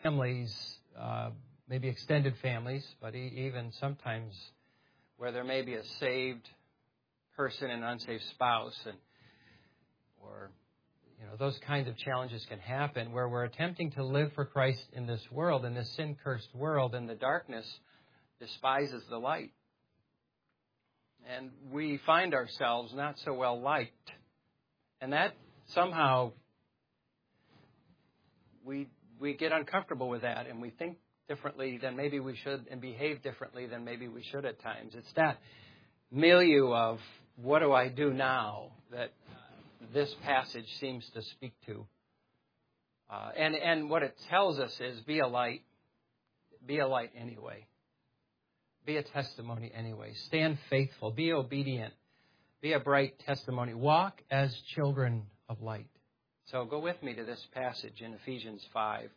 families, maybe extended families, but even sometimes where there may be a saved person and unsaved spouse, or those kinds of challenges can happen where we're attempting to live for Christ in this world, in this sin-cursed world, and the darkness despises the light. And we find ourselves not so well liked. And that somehow we get uncomfortable with that, and we think differently than maybe we should and behave differently than maybe we should at times. It's that milieu of what do I do now that this passage seems to speak to. And what it tells us is be a light. Be a light anyway. Be a testimony anyway. Stand faithful. Be obedient. Be a bright testimony. Walk as children of light. So go with me to this passage in Ephesians 5.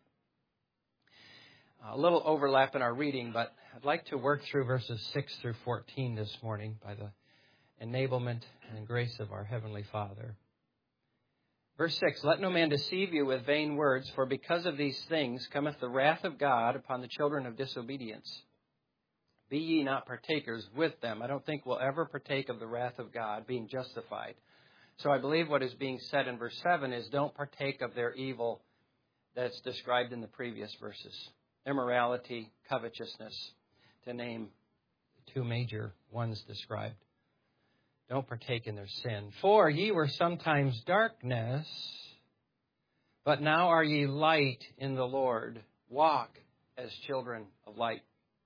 A little overlap in our reading, but I'd like to work through verses 6 through 14 this morning by the enablement and grace of our Heavenly Father. Verse 6, let no man deceive you with vain words, for because of these things cometh the wrath of God upon the children of disobedience. Be ye not partakers with them. I don't think we'll ever partake of the wrath of God, being justified. So I believe what is being said in verse 7 is don't partake of their evil that's described in the previous verses. Immorality, covetousness, to name two major ones described. Don't partake in their sin. For ye were sometimes darkness, but now are ye light in the Lord. Walk as children of light.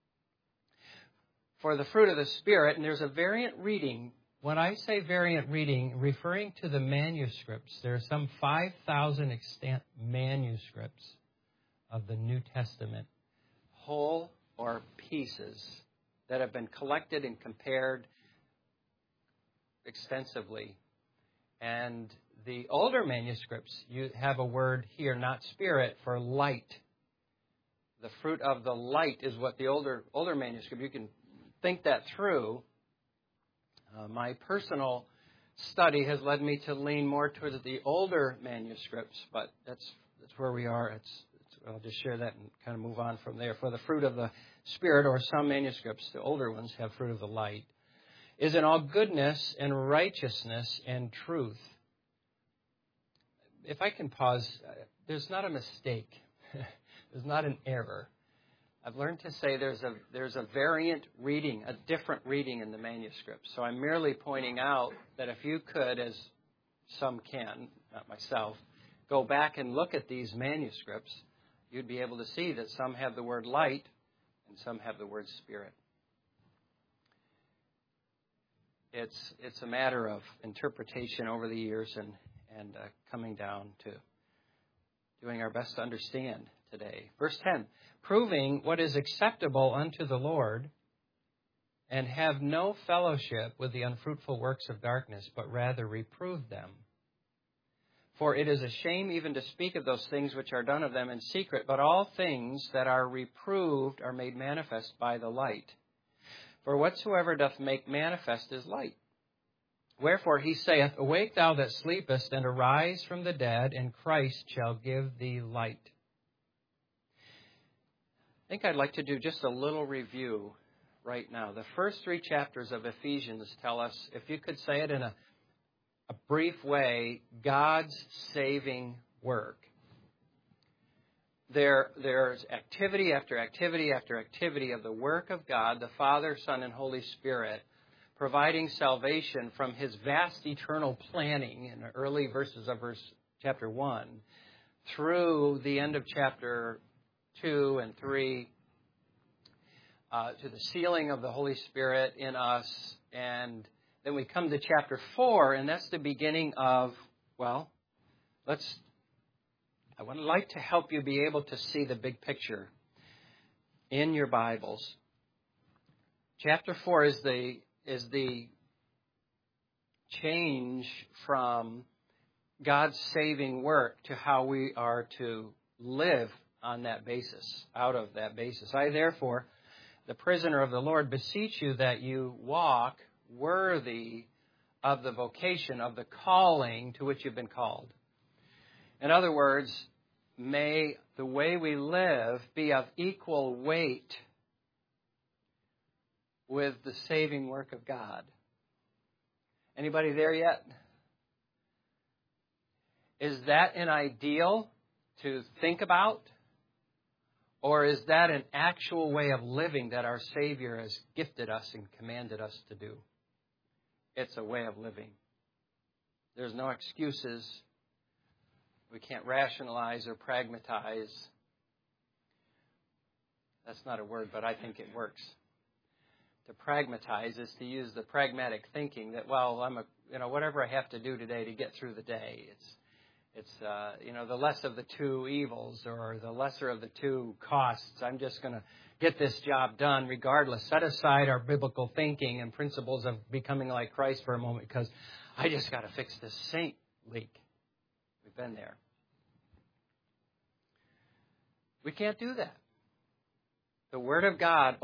For the fruit of the Spirit, and there's a variant reading. When I say variant reading, referring to the manuscripts, there are some 5,000 extant manuscripts of the New Testament, whole or pieces, that have been collected and compared extensively. And the older manuscripts, you have a word here, not spirit, for light. The fruit of the light is what the older manuscript, you can think that through. My personal study has led me to lean more towards the older manuscripts, but that's where we are. I'll just share that and kind of move on from there. For the fruit of the Spirit, or some manuscripts, the older ones, have fruit of the light, is in all goodness and righteousness and truth. If I can pause, there's not a mistake. There's not an error. I've learned to say there's a variant reading, a different reading in the manuscript. So I'm merely pointing out that if you could, as some can, not myself, go back and look at these manuscripts, you'd be able to see that some have the word light and some have the word spirit. It's a matter of interpretation over the years and coming down to doing our best to understand today. Verse 10, proving what is acceptable unto the Lord, and have no fellowship with the unfruitful works of darkness, but rather reprove them. For it is a shame even to speak of those things which are done of them in secret, but all things that are reproved are made manifest by the light. For whatsoever doth make manifest is light. Wherefore he saith, awake thou that sleepest, and arise from the dead, and Christ shall give thee light. I think I'd like to do just a little review right now. The first 3 chapters of Ephesians tell us, if you could say it in a brief way, God's saving work. There's activity after activity after activity of the work of God, the Father, Son, and Holy Spirit, providing salvation from His vast eternal planning in the early verses of chapter 1 through the end of chapter 2 and 3 to the sealing of the Holy Spirit in us. And then we come to chapter 4, and that's the beginning of, I would like to help you be able to see the big picture in your Bibles. Chapter 4 is the change from God's saving work to how we are to live on that basis, out of that basis. I, therefore, the prisoner of the Lord, beseech you that you walk worthy of the vocation, of the calling to which you've been called. In other words, may the way we live be of equal weight with the saving work of God. Anybody there yet? Is that an ideal to think about? Or is that an actual way of living that our Savior has gifted us and commanded us to do? It's a way of living. There's no excuses. We can't rationalize or pragmatize. That's not a word, but I think it works. To pragmatize is to use the pragmatic thinking that, well, whatever I have to do today to get through the day. It's the less of the two evils or the lesser of the two costs. I'm just going to get this job done regardless. Set aside our biblical thinking and principles of becoming like Christ for a moment because I just got to fix this sink leak. We've been there. We can't do that. The Word of God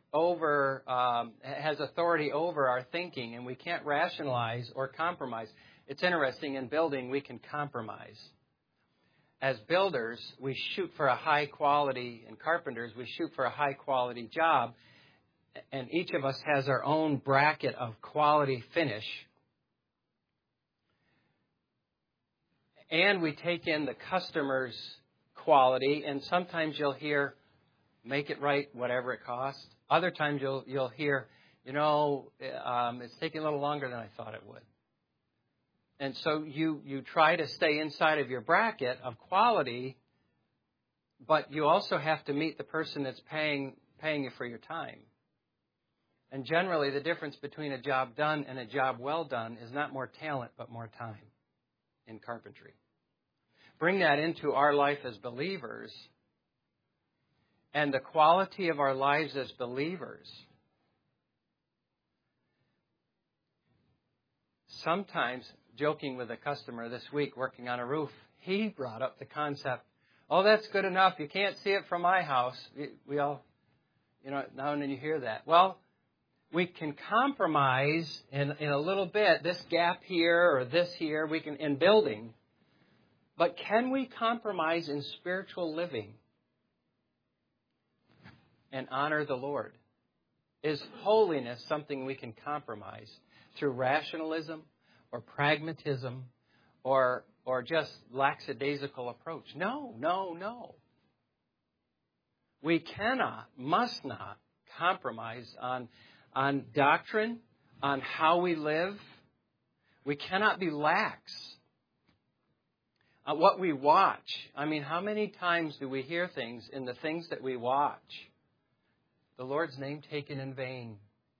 has authority over our thinking, and we can't rationalize or compromise. It's interesting, in building, we can compromise. As builders, we shoot for a high quality, and carpenters, we shoot for a high quality job, and each of us has our own bracket of quality finish. And we take in the customer's quality, and sometimes you'll hear, make it right, whatever it costs. Other times you'll hear, it's taking a little longer than I thought it would. And so you try to stay inside of your bracket of quality, but you also have to meet the person that's paying you for your time. And generally, the difference between a job done and a job well done is not more talent, but more time in carpentry. Bring that into our life as believers, and the quality of our lives as believers. Sometimes, joking with a customer this week working on a roof, he brought up the concept, oh, that's good enough. You can't see it from my house. We all, now and then you hear that. Well, we can compromise in a little bit, this gap here or this here, we can in building. But can we compromise in spiritual living and honor the Lord? Is holiness something we can compromise through rationalism or pragmatism or just lackadaisical approach? No. We must not compromise on doctrine, on how we live. We cannot be lax. What we watch. How many times do we hear things in the things that we watch? The Lord's name taken in vain.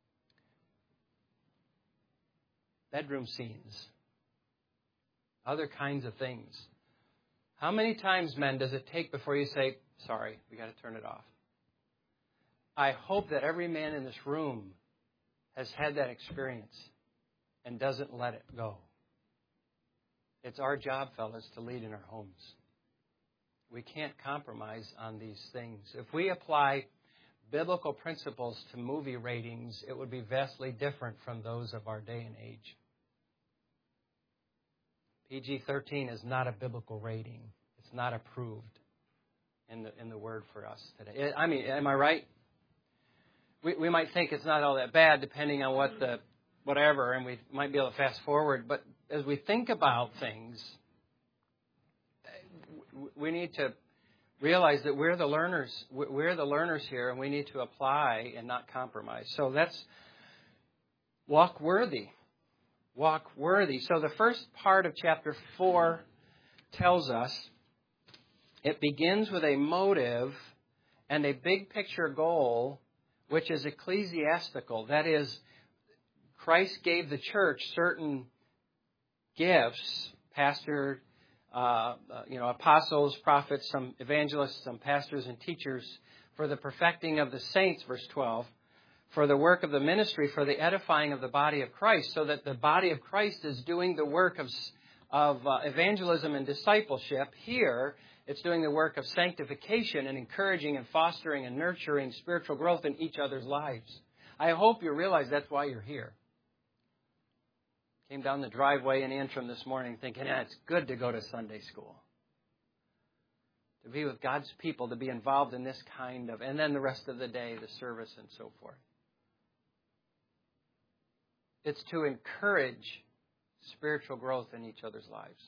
Bedroom scenes. Other kinds of things. How many times, men, does it take before you say, sorry, we got to turn it off? I hope that every man in this room has had that experience and doesn't let it go. It's our job, fellas, to lead in our homes. We can't compromise on these things. If we apply biblical principles to movie ratings, it would be vastly different from those of our day and age. PG-13 is not a biblical rating. It's not approved in the Word for us today. Am I right? We might think it's not all that bad, depending on whatever, and we might be able to fast forward. But as we think about things, we need to realize that we're the learners. We're the learners here, and we need to apply and not compromise. So that's walk worthy. Walk worthy. So the first part of chapter 4 tells us it begins with a motive and a big picture goal, which is ecclesiastical. That is, Christ gave the church certain gifts, pastor, apostles, prophets, some evangelists, some pastors and teachers, for the perfecting of the saints, verse 12, for the work of the ministry, for the edifying of the body of Christ, so that the body of Christ is doing the work of evangelism and discipleship. Here, it's doing the work of sanctification and encouraging and fostering and nurturing spiritual growth in each other's lives. I hope you realize that's why you're here. Came down the driveway in Antrim this morning thinking, it's good to go to Sunday school. to be with God's people, to be involved in this kind of, and then the rest of the day, the service and so forth. It's to encourage spiritual growth in each other's lives.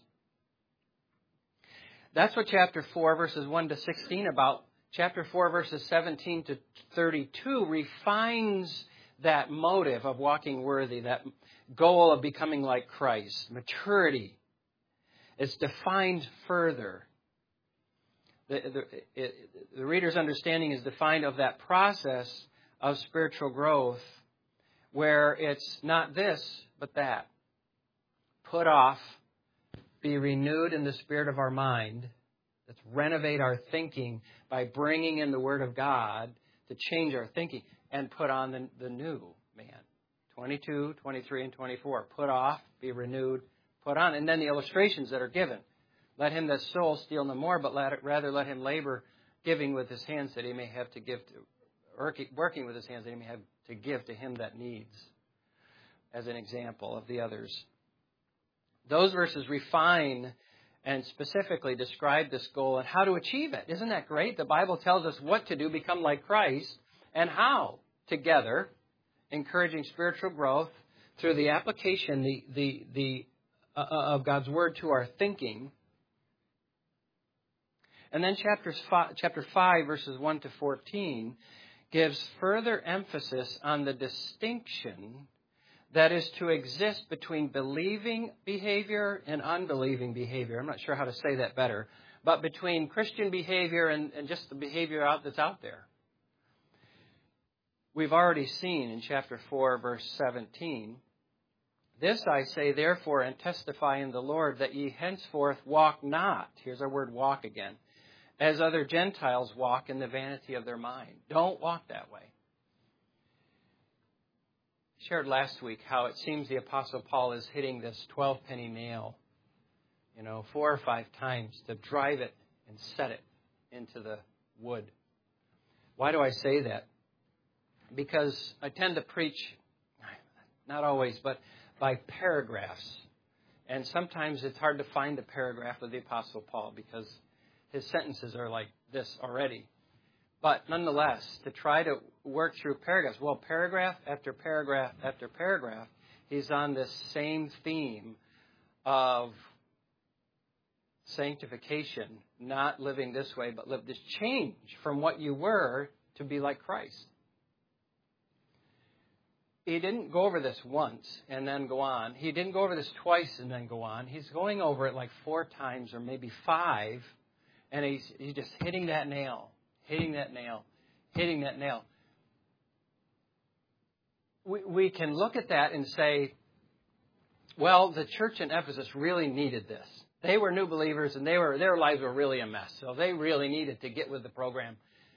That's what chapter 4, verses 1 to 16 about. Chapter 4, verses 17 to 32 refines that motive of walking worthy, that goal of becoming like Christ, maturity. It's defined further. The reader's understanding is defined of that process of spiritual growth where it's not this, but that. Put off, be renewed in the spirit of our mind. Let's renovate our thinking by bringing in the Word of God to change our thinking and put on the new man. 22, 23, and 24. Put off, be renewed, put on. And then the illustrations that are given. Let him that soul steal no more, but rather let him labor, giving with his hands that he may have to give to, working with his hands that he may have to give to him that needs, as an example of the others. Those verses refine and specifically describe this goal and how to achieve it. Isn't that great? The Bible tells us what to do, become like Christ, and how, together, encouraging spiritual growth through the application of God's Word to our thinking. And then chapter 5, verses 1 to 14, gives further emphasis on the distinction that is to exist between believing behavior and unbelieving behavior. I'm not sure how to say that better, but between Christian behavior and just the behavior that's out there. We've already seen in chapter 4, verse 17, this I say therefore and testify in the Lord that ye henceforth walk not, here's our word walk again, as other Gentiles walk in the vanity of their mind. Don't walk that way. I shared last week how it seems the Apostle Paul is hitting this 12-penny nail, 4 or 5 times to drive it and set it into the wood. Why do I say that? Because I tend to preach, not always, but by paragraphs. And sometimes it's hard to find a paragraph of the Apostle Paul because his sentences are like this already. But nonetheless, to try to work through paragraphs, well, paragraph after paragraph after paragraph, he's on this same theme of sanctification, not living this way, but live this change from what you were to be like Christ. He didn't go over this once and then go on. He didn't go over this twice and then go on. He's going over it like 4 times or maybe 5, and he's just hitting that nail. Hitting that nail, hitting that nail. We can look at that and say, well, the church in Ephesus really needed this. They were new believers and their lives were really a mess. So they really needed to get with the program.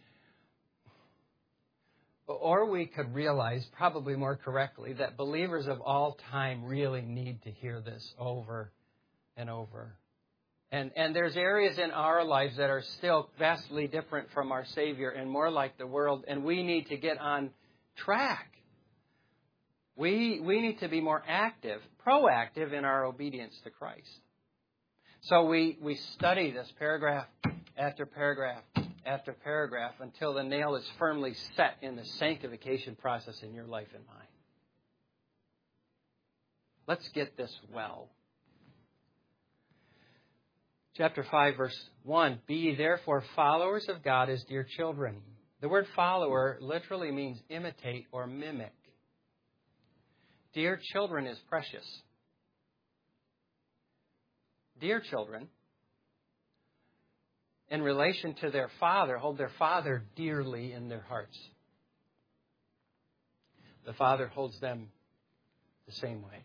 Or we could realize, probably more correctly, that believers of all time really need to hear this over and over. And there's areas in our lives that are still vastly different from our Savior and more like the world, and we need to get on track. We need to be more active, proactive in our obedience to Christ. So we study this paragraph after paragraph after paragraph until the nail is firmly set in the sanctification process in your life and mine. Let's get this well. Chapter 5, verse 1, be ye therefore followers of God as dear children. The word follower literally means imitate or mimic. Dear children is precious. Dear children, in relation to their father, hold their father dearly in their hearts. The father holds them the same way.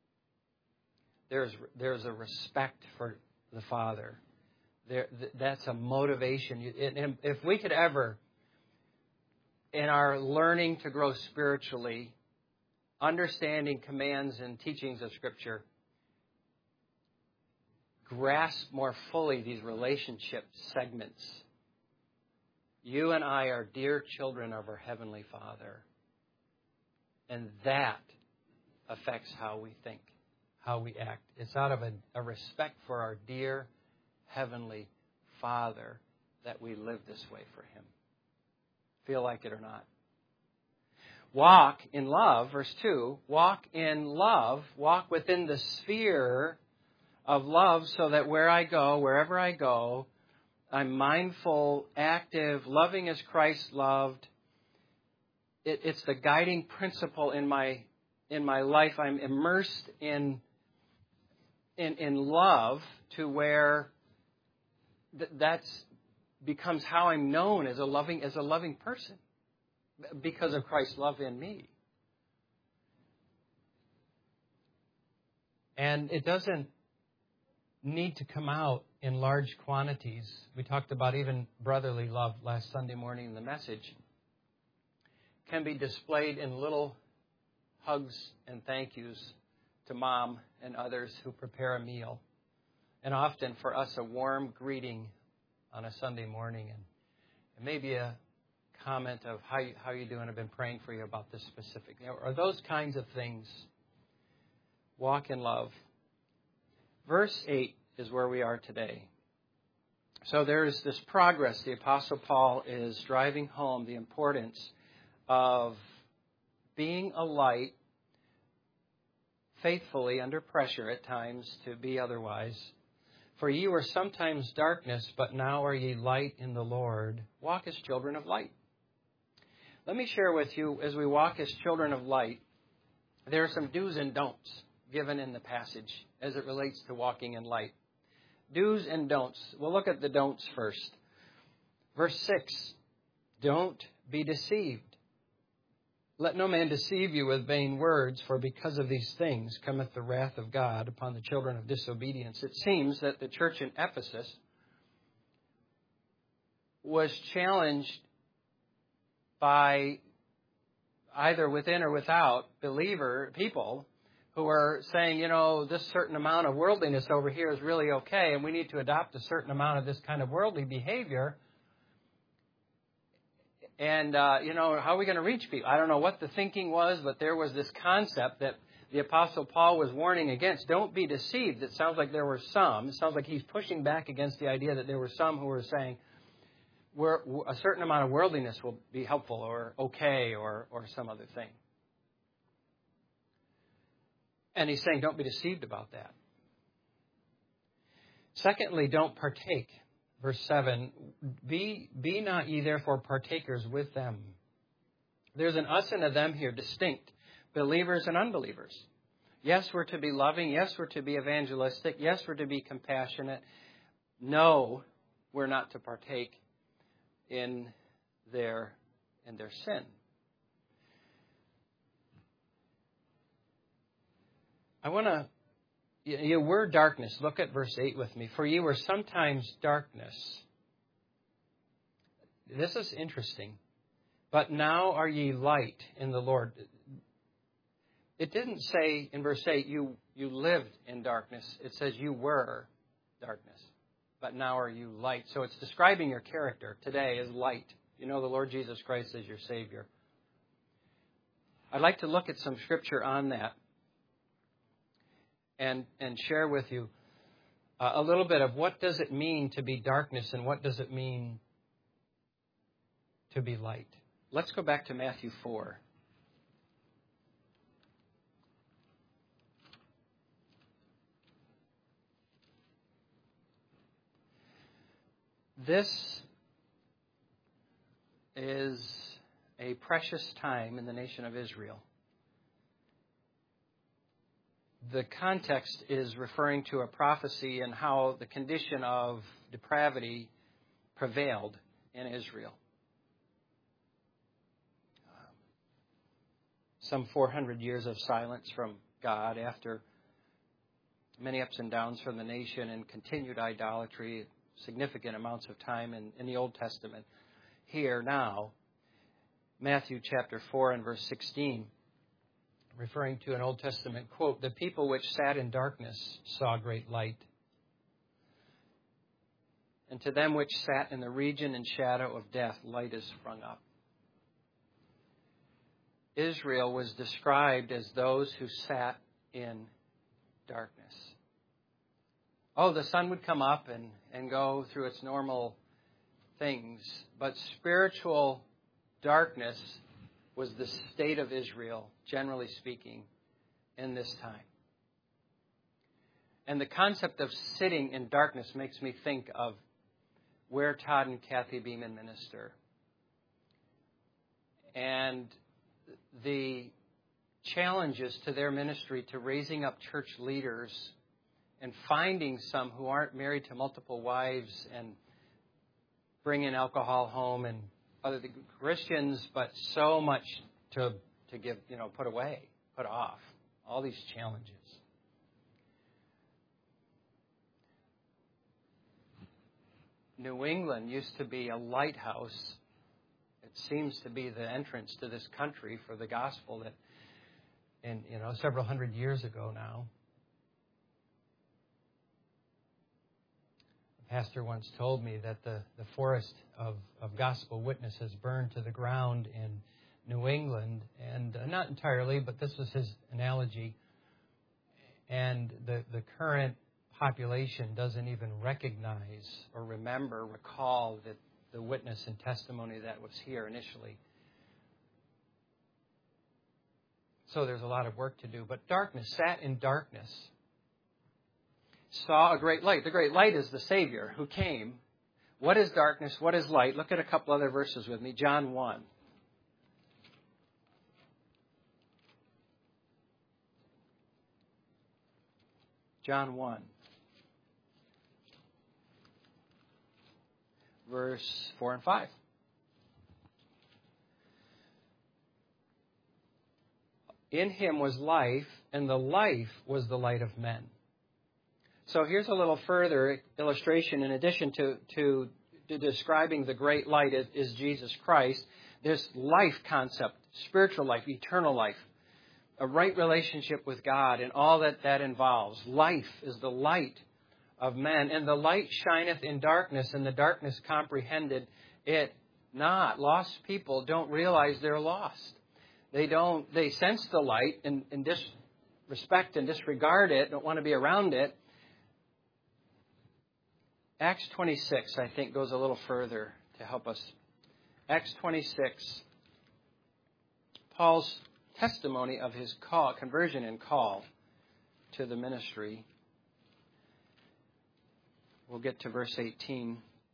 There's a respect for the Father. That's a motivation. And if we could ever, in our learning to grow spiritually, understanding commands and teachings of Scripture, grasp more fully these relationship segments. You and I are dear children of our Heavenly Father. And that affects how we think, how we act. It's out of a respect for our dear Heavenly Father that we live this way for Him. Feel like it or not. Walk in love, verse 2, walk in love, walk within the sphere of love so that wherever I go, I'm mindful, active, loving as Christ loved. It's the guiding principle in my life. I'm immersed in love to where that's becomes how I'm known as a loving person because of Christ's love in me. And it doesn't need to come out in large quantities. We talked about even brotherly love last Sunday morning in the message. Can be displayed in little hugs and thank yous to Mom and others who prepare a meal. And often for us, a warm greeting on a Sunday morning and maybe a comment of how you doing? I've been praying for you about this specific. Or those kinds of things. Walk in love. Verse 8 is where we are today. So there's this progress. The Apostle Paul is driving home the importance of being a light faithfully under pressure at times to be otherwise. For ye were sometimes darkness, but now are ye light in the Lord. Walk as children of light. Let me share with you, as we walk as children of light, there are some do's and don'ts given in the passage as it relates to walking in light. Do's and don'ts. We'll look at the don'ts first. Verse 6, don't be deceived. Let no man deceive you with vain words, for because of these things cometh the wrath of God upon the children of disobedience. It seems that the church in Ephesus was challenged by either within or without people who are saying, this certain amount of worldliness over here is really okay, and we need to adopt a certain amount of this kind of worldly behavior. And, how are we going to reach people? I don't know what the thinking was, but there was this concept that the Apostle Paul was warning against. Don't be deceived. It sounds like there were some. It sounds like he's pushing back against the idea that there were some who were saying a certain amount of worldliness will be helpful or okay or some other thing. And he's saying don't be deceived about that. Secondly, don't partake. Verse 7, be not ye therefore partakers with them. There's an us and a them here, distinct, believers and unbelievers. Yes, we're to be loving. Yes, we're to be evangelistic. Yes, we're to be compassionate. No, we're not to partake in their sin. I want to... You were darkness. Look at verse 8 with me. For ye were sometimes darkness. This is interesting. But now are ye light in the Lord. It didn't say in verse 8 you lived in darkness. It says you were darkness. But now are you light. So it's describing your character today as light. You know the Lord Jesus Christ as your Savior. I'd like to look at some scripture on that. And share with you a little bit of what does it mean to be darkness and what does it mean to be light. Let's go back to Matthew 4. This is a precious time in the nation of Israel. The context is referring to a prophecy and how the condition of depravity prevailed in Israel. Some 400 years of silence from God after many ups and downs from the nation and continued idolatry, significant amounts of time in the Old Testament. Here now, Matthew chapter 4 and verse 16. Referring to an Old Testament quote, the people which sat in darkness saw great light. And to them which sat in the region and shadow of death, light is sprung up. Israel was described as those who sat in darkness. Oh, the sun would come up and go through its normal things, but spiritual darkness was the state of Israel, generally speaking, in this time. And the concept of sitting in darkness makes me think of where Todd and Kathy Beeman minister. And the challenges to their ministry to raising up church leaders and finding some who aren't married to multiple wives and bringing alcohol home and other Christians, but so much to give, put away, put off. All these challenges. New England used to be a lighthouse. It seems to be the entrance to this country for the gospel that, several hundred years ago now. A pastor once told me that the forest of gospel witness has burned to the ground in New England, and not entirely, but this was his analogy. And the current population doesn't even recognize or recall that the witness and testimony that was here initially. So there's a lot of work to do. But darkness, sat in darkness, saw a great light. The great light is the Savior who came. What is darkness? What is light? Look at a couple other verses with me. John 1. John 1. Verse 4 and 5. In him was life, and the life was the light of men. So here's a little further illustration. In addition to describing the great light is Jesus Christ, this life concept, spiritual life, eternal life, a right relationship with God, and all that involves. Life is the light of men, and the light shineth in darkness, and the darkness comprehended it not. Lost people don't realize they're lost. They sense the light and disrespect and disregard it, don't want to be around it. Acts 26, I think, goes a little further to help us. Acts 26, Paul's testimony of his conversion and call to the ministry. We'll get to verse 18.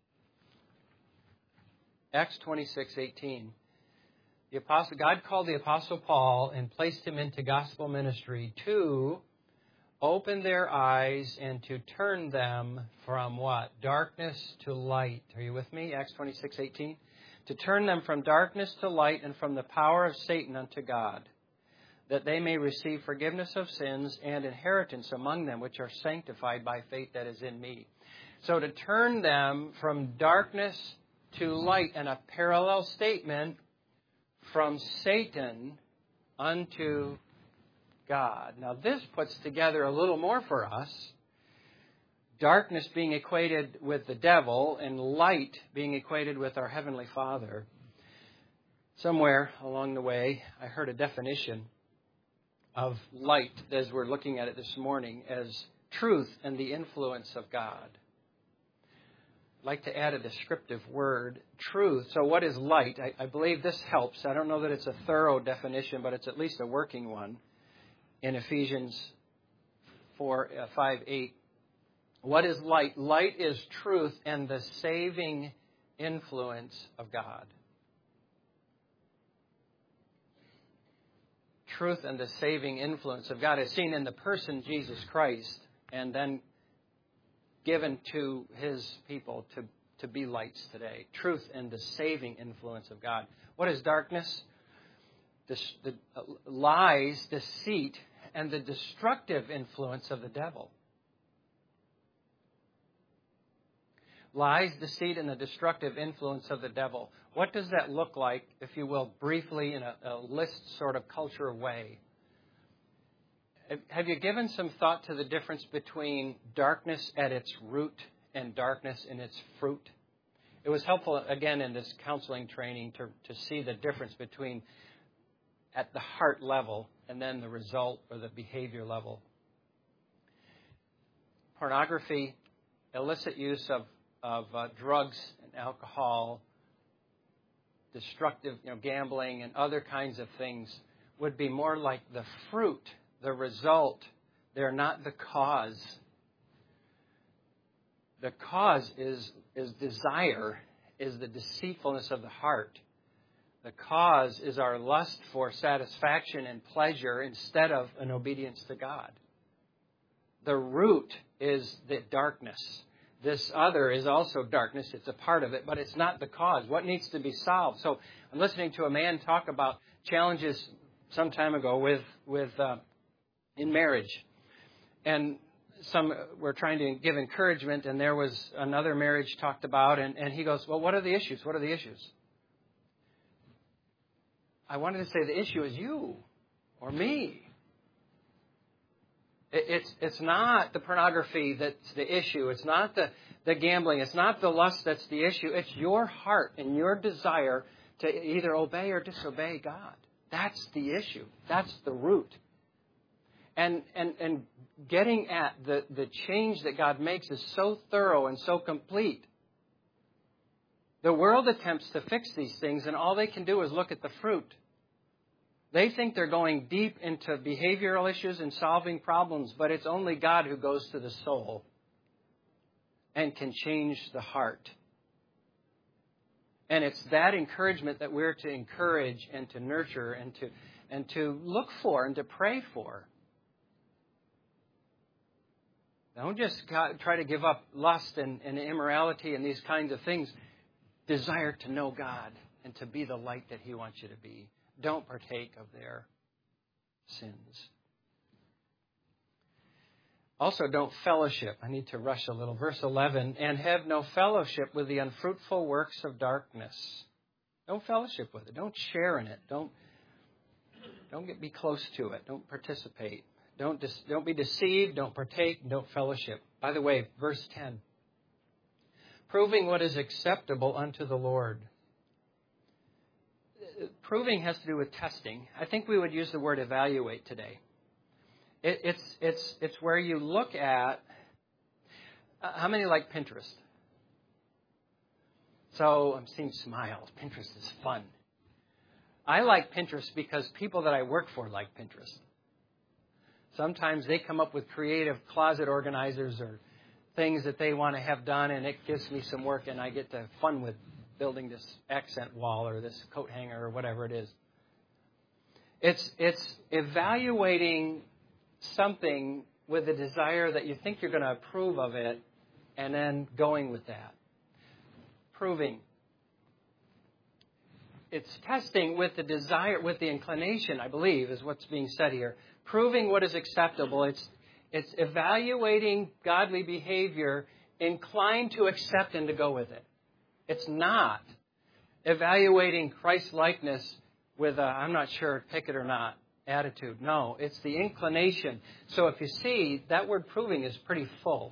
Acts 26:18. God called the Apostle Paul and placed him into gospel ministry to open their eyes and to turn them from what? Darkness to light. Are you with me? Acts 26:18. To turn them from darkness to light and from the power of Satan unto God, that they may receive forgiveness of sins and inheritance among them which are sanctified by faith that is in me. So to turn them from darkness to light, and a parallel statement, from Satan unto God. Now this puts together a little more for us. Darkness being equated with the devil and light being equated with our Heavenly Father. Somewhere along the way, I heard a definition of light, as we're looking at it this morning, as truth and the influence of God. I'd like to add a descriptive word, truth. So what is light? I believe this helps. I don't know that it's a thorough definition, but it's at least a working one. In Ephesians 5:8. What is light? Light is truth and the saving influence of God. Truth and the saving influence of God is seen in the person Jesus Christ, and then given to his people to be lights today. Truth and the saving influence of God. What is darkness? The lies, deceit, and the destructive influence of the devil. Lies, deceit, and the destructive influence of the devil. What does that look like, if you will, briefly in a list sort of culture way? Have you given some thought to the difference between darkness at its root and darkness in its fruit? It was helpful, again, in this counseling training to see the difference between at the heart level and then the result or the behavior level. Pornography, illicit use of drugs and alcohol, destructive, gambling and other kinds of things would be more like the fruit, the result. They're not the cause. The cause is desire, is the deceitfulness of the heart. The cause is our lust for satisfaction and pleasure instead of an obedience to God. The root is the darkness. This other is also darkness. It's a part of it, but it's not the cause. What needs to be solved? So I'm listening to a man talk about challenges some time ago with in marriage. And some were trying to give encouragement, and there was another marriage talked about, and he goes, well, what are the issues? What are the issues? I wanted to say the issue is you or me. It's not the pornography that's the issue. It's not the gambling. It's not the lust that's the issue. It's your heart and your desire to either obey or disobey God. That's the issue. That's the root. And getting at the change that God makes is so thorough and so complete. The world attempts to fix these things, and all they can do is look at the fruit. They think they're going deep into behavioral issues and solving problems, but it's only God who goes to the soul and can change the heart. And it's that encouragement that we're to encourage and to nurture and to look for and to pray for. Don't just try to give up lust and immorality and these kinds of things. Desire to know God and to be the light that He wants you to be. Don't partake of their sins. Also, don't fellowship. I need to rush a little. Verse 11, and have no fellowship with the unfruitful works of darkness. Don't fellowship with it. Don't share in it. Don't be close to it. Don't participate. Don't be deceived. Don't partake. Don't fellowship. By the way, verse 10. Proving what is acceptable unto the Lord. Proving has to do with testing. I think we would use the word evaluate today. It's where you look at how many like Pinterest? So I'm seeing smiles. Pinterest is fun. I like Pinterest because people that I work for like Pinterest. Sometimes they come up with creative closet organizers or things that they want to have done, and it gives me some work, and I get to fun with building this accent wall or this coat hanger or whatever it is. It's evaluating something with a desire that you think you're going to approve of it and then going with that. Proving. It's testing with the desire, with the inclination, I believe, is what's being said here. Proving what is acceptable. It's evaluating godly behavior, inclined to accept and to go with it. It's not evaluating Christ-likeness with a, I'm not sure, pick it or not, attitude. No, it's the inclination. So if you see, that word proving is pretty full.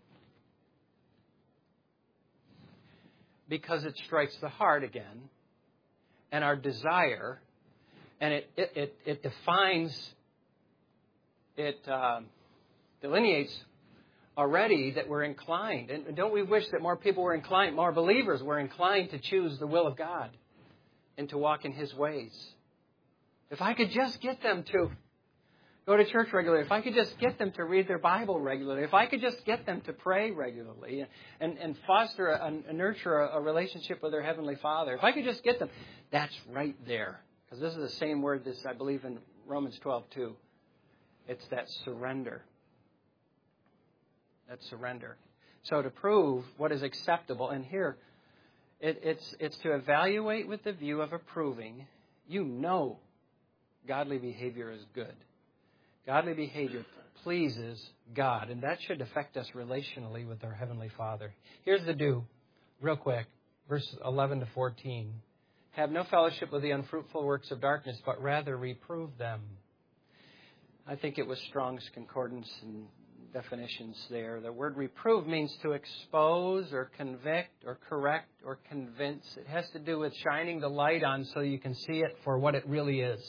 Because it strikes the heart again, and our desire, and it defines, it delineates already that we're inclined. And don't we wish that more people were inclined, more believers were inclined to choose the will of God and to walk in His ways? If I could just get them to go to church regularly, if I could just get them to read their Bible regularly, if I could just get them to pray regularly and foster and nurture a relationship with their Heavenly Father, if I could just get them, that's right there. Because this is the same word this I believe in Romans 12:2. It's that surrender. That surrender. So to prove what is acceptable, and here it's to evaluate with the view of approving. You know godly behavior is good. Godly behavior pleases God, and that should affect us relationally with our Heavenly Father. Here's the do, real quick, verse 11 to 14. Have no fellowship with the unfruitful works of darkness, but rather reprove them. I think it was Strong's Concordance and definitions there. The word reprove means to expose or convict or correct or convince. It has to do with shining the light on so you can see it for what it really is.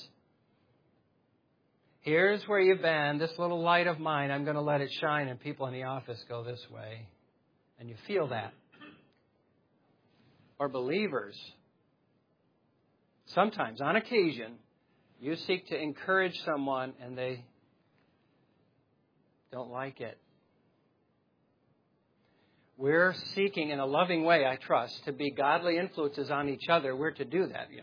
Here's where you've been, this little light of mine, I'm going to let it shine, and people in the office go this way. And you feel that. or believers, sometimes, on occasion, you seek to encourage someone and they don't like it. We're seeking in a loving way, I trust, to be godly influences on each other. We're to do that,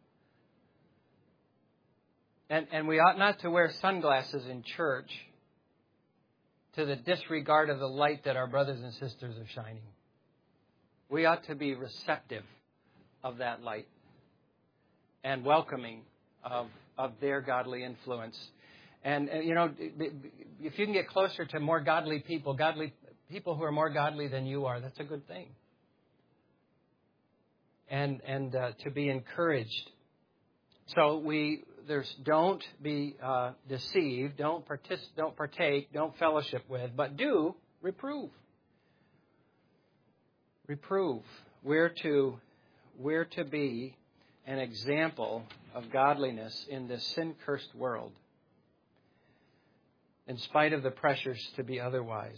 And we ought not to wear sunglasses in church to the disregard of the light that our brothers and sisters are shining. We ought to be receptive of that light and welcoming of their godly influence. And if you can get closer to more godly people who are more godly than you are, that's a good thing. And to be encouraged. So don't be deceived, don't partake, don't fellowship with, but do reprove. Reprove. We're to be an example of godliness in this sin-cursed world, in spite of the pressures to be otherwise.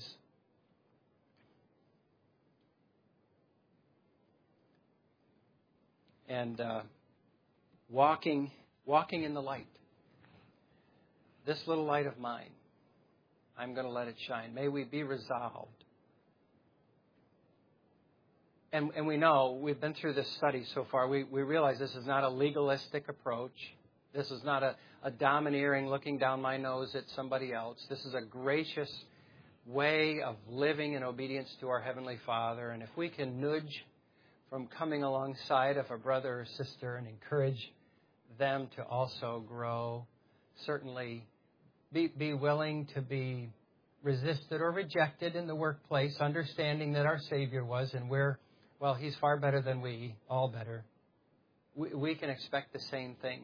And walking in the light. This little light of mine, I'm going to let it shine. May we be resolved. And we know, we've been through this study so far, we realize this is not a legalistic approach. This is not a domineering looking down my nose at somebody else. This is a gracious way of living in obedience to our Heavenly Father. And if we can nudge from coming alongside of a brother or sister and encourage them to also grow, certainly be willing to be resisted or rejected in the workplace, understanding that our Savior was, and He's far better than we, all better. We can expect the same thing.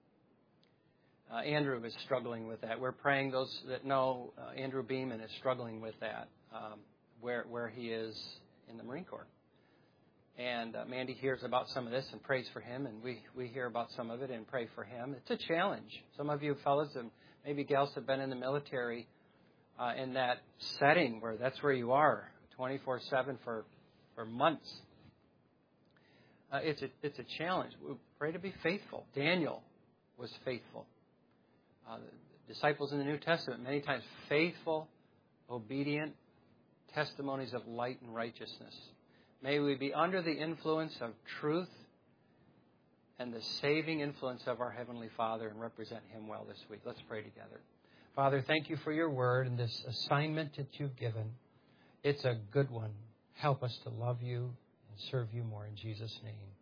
Andrew is struggling with that. We're praying those that know Andrew Beeman is struggling with that, where he is in the Marine Corps. And Mandy hears about some of this and prays for him, and we hear about some of it and pray for him. It's a challenge. Some of you fellas and maybe gals have been in the military in that setting where that's where you are 24/7 for months. It's a challenge. We pray to be faithful. Daniel was faithful. The disciples in the New Testament, many times faithful, obedient testimonies of light and righteousness. May we be under the influence of truth and the saving influence of our Heavenly Father and represent Him well this week. Let's pray together. Father, thank you for your word and this assignment that you've given. It's a good one. Help us to love you and serve you more in Jesus' name.